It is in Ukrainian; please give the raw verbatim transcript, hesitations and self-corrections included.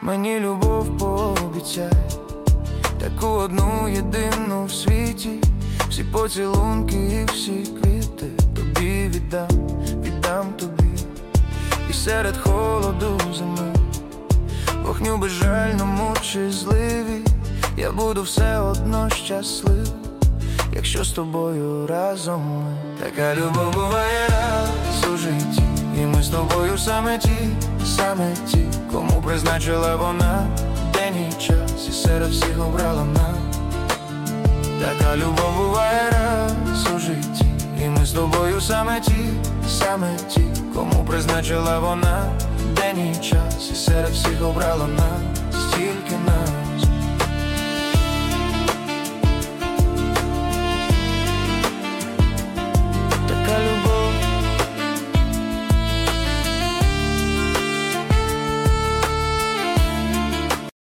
Мені любов пообіцяй, таку одну єдину в світі. Всі поцілунки і всі квіти тобі віддам, віддам тобі. І серед холоду зими, вогню безжальному чи зливі, я буду все одно щасливий, якщо з тобою разом ми. Така любов буває раз у житті, і ми з тобою саме ті, саме ті, кому призначила вона день і час, і серед всіх обрала нас. Така любов буває раз у житті, і ми з тобою саме ті, саме ті, кому призначила вона день і час, і серед всіх обрала нас, тільки нас.